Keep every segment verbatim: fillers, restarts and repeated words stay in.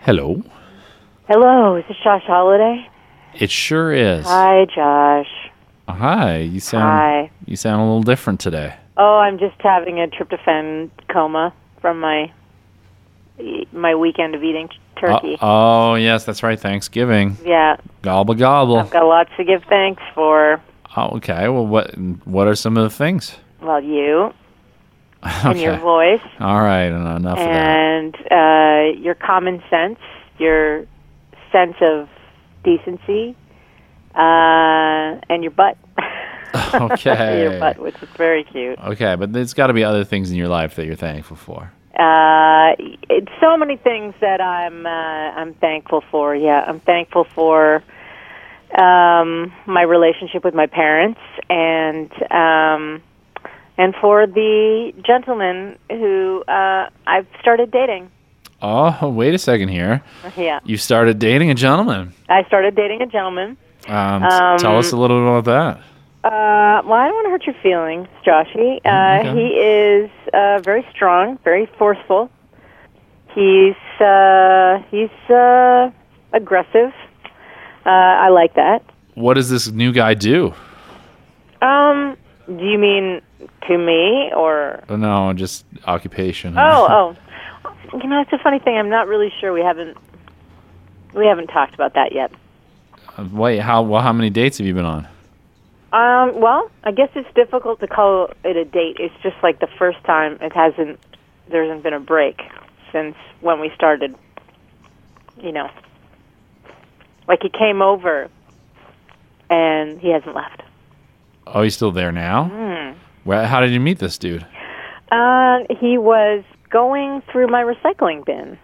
Hello. Hello, is this Josh Holiday? It sure is. Hi, Josh. Hi. You sound Hi. you sound a little different today. Oh, I'm just having a tryptophan coma from my my weekend of eating turkey. Oh, oh yes, that's right. Thanksgiving. Yeah. Gobble gobble. I've got lots to give thanks for. Oh, okay. Well, what what are some of the things? Well, you Okay. and your voice. All right, enough and, of that. And uh, your common sense, your sense of decency, uh, and your butt. Okay. Your butt, which is very cute. Okay, but there's got to be other things in your life that you're thankful for. Uh, it's so many things that I'm uh, I'm thankful for. Yeah, I'm thankful for um, my relationship with my parents and um, and for the gentleman who uh, I've started dating. Oh, wait a second here. Yeah, You started dating a gentleman. I started dating a gentleman. Um, Um, tell us a little bit about that. Uh, well, I don't want to hurt your feelings, Joshy. Uh, Okay. He is uh, very strong, very forceful. He's uh, he's uh, aggressive. Uh, I like that. What does this new guy do? Um, do you mean to me or? Oh, no, just occupation. Oh, oh. You know, it's a funny thing. I'm not really sure. We haven't we haven't talked about that yet. Wait, how well, how many dates have you been on? Um, well, I guess it's difficult to call it a date. It's just like the first time it hasn't, there hasn't been a break since when we started, you know. Like he came over and he hasn't left. Oh, he's still there now? Mm. Well, how did you meet this dude? Uh, he was going through my recycling bin.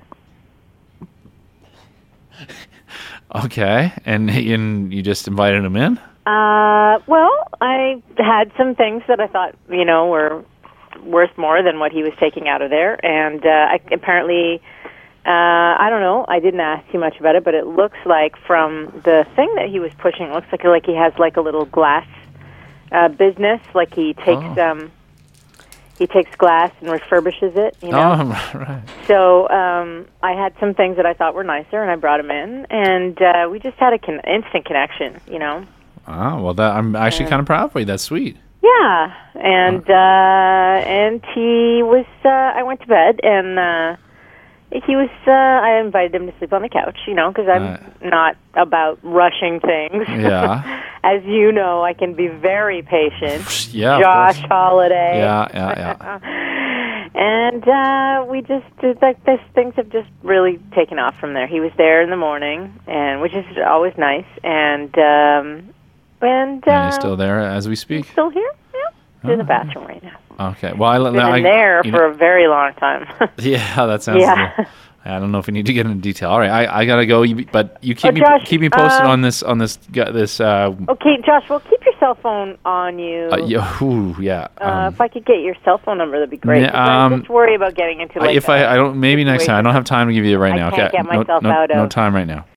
Okay, and, and you just invited him in? Uh, well, I had some things that I thought, you know, were worth more than what he was taking out of there. And uh, I, apparently, uh, I don't know, I didn't ask too much about it, but it looks like from the thing that he was pushing, it looks like, like he has like a little glass uh, business, like he takes Oh. um, he takes glass and refurbishes it, you know. Oh, right. So um, I had some things that I thought were nicer, and I brought him in, and uh, we just had an con- instant connection, you know. Oh, well, that I'm actually Yeah. kind of proud for you. That's sweet. Yeah, and uh, and he was. Uh, I went to bed, and uh, he was. Uh, I invited him to sleep on the couch, you know, because I'm Uh, not about rushing things. Yeah. As you know, I can be very patient. Yeah, of Josh course. Holiday. Yeah, yeah, yeah. And uh, we just did like this. Things have just really taken off from there. He was there in the morning, and which is always nice, and. Um, And, uh, And he's still there as we speak. still here? Yeah. He's in the Oh. bathroom right now. Okay. Well, I, Been I, in there you for know- a very long time. Yeah, that sounds. Yeah. a little- I don't know if we need to get into detail. All right, I, I gotta go. You, but you keep Oh, me Josh, keep me posted um, on this on this gu- this. Uh, Okay, Josh, well, keep your cell phone on you. uh, yeah, ooh, yeah. Uh, um, if I could get your cell phone number, that'd be great. Yeah, 'Cause I um, just worry about getting into I- like if I a I don't maybe next time. I don't have time to give you it right I now. can't okay. get no, myself no, out no of- time right now.